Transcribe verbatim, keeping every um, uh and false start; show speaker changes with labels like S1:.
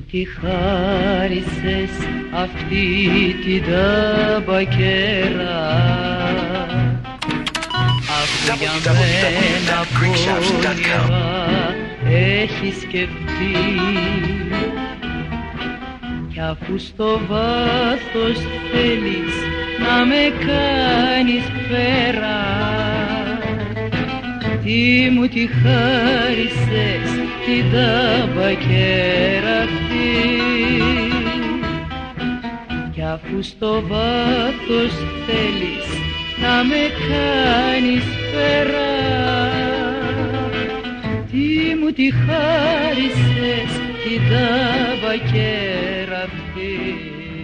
S1: τη χάρισες αυτή την ταμπακέρα, αφού για μένα πόνιρα έχει σκεφτεί, κι αφού στο βάθος θέλεις να με κάνεις πέρα, τι μου τη χάρισες την ταμπακέρα αυτή, κι αφού στο βάθος θέλεις να με κάνεις πέρα, τι μου τη χάρισες την ταμπακέρα αυτή.